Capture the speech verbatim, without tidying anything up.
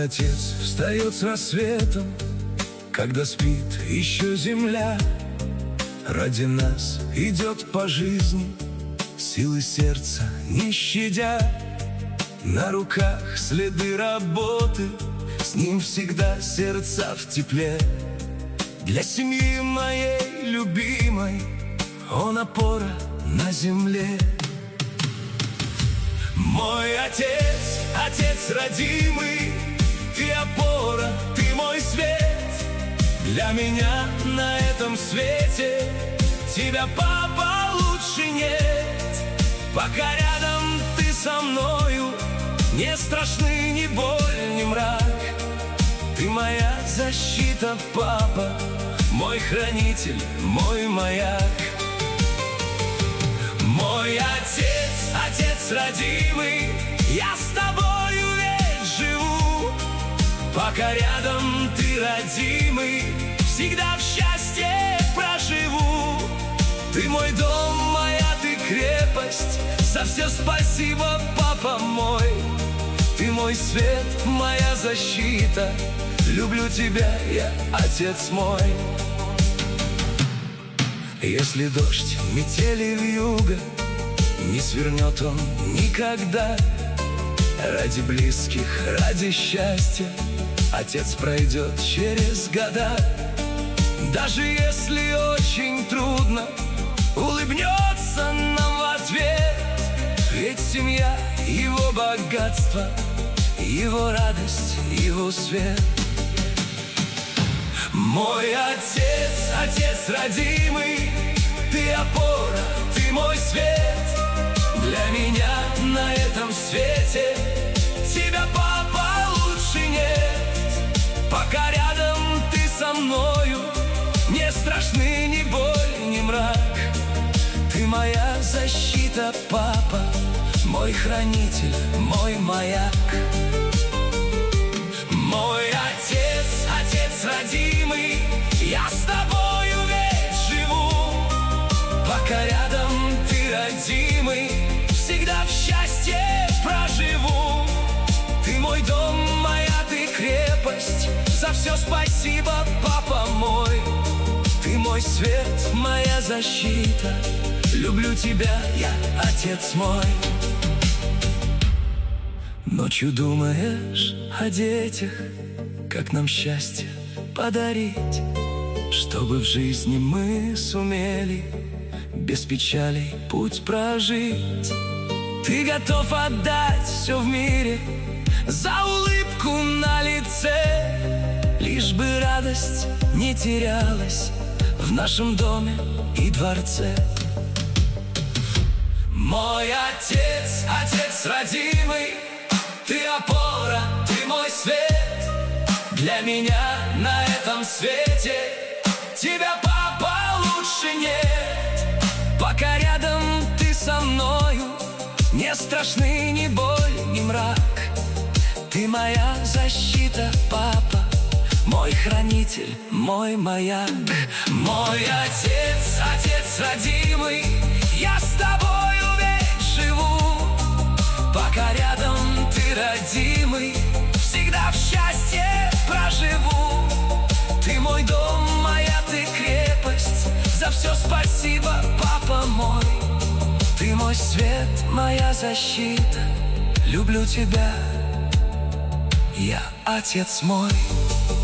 отец встает с рассветом, когда спит еще земля. Ради нас идет по жизни, силы сердца не щадя. На руках следы работы, с ним всегда сердца в тепле. Для семьи моей любимой он опора на земле. Мой отец, отец родимый, ты опора, ты мой свет. Для меня на этом свете тебя, папа, лучше нет. Пока рядом ты со мною, не страшны ни боль, ни мрак. Ты моя защита, папа, мой хранитель, мой маяк. Мой отец, отец родимый, я с тобою ведь живу. Пока рядом ты, родимый, всегда в счастье проживу. Ты мой дом, моя ты крепость, за все спасибо, папа мой. Ты мой свет, моя защита, люблю тебя я, отец мой. Если дождь, метели вьюга, не свернет он никогда. Ради близких, ради счастья отец пройдет через года. Даже если очень трудно, улыбнется нам в ответ. Ведь семья — его богатство, его радость, его свет. Мой отец, отец родимый, ты опора, ты мой свет. Для меня на этом свете тебя, папа, лучше нет. Пока рядом ты со мною, не страшны ни боль, ни мрак. Ты моя защита, папа, мой хранитель, мой маяк. Мой отец, отец родимый, я с тобою ведь живу. Пока рядом ты, родимый, всегда в счастье проживу. Ты мой дом, моя ты крепость, за все спасибо, папа мой. Ты мой свет, моя защита, люблю тебя я, отец мой. Ночью думаешь о детях, как нам счастье подарить, чтобы в жизни мы сумели без печалей путь прожить. Ты готов отдать все в мире за улыбку на лице, лишь бы радость не терялась в нашем доме и дворце. Мой отец, отец родимый, ты опора, ты мой свет. Для меня на этом свете тебя, папа, лучше нет. Пока рядом ты со мною, не страшны ни боль, ни мрак. Ты моя защита, папа, мой хранитель, мой маяк. Мой отец, отец родимый, я с тобою ведь живу. Пока рядом ты, родимый, всегда в счастье проживу. Ты мой дом, моя ты крепость, за все спасибо, папа мой. Ты мой свет, моя защита, люблю тебя я, отец мой.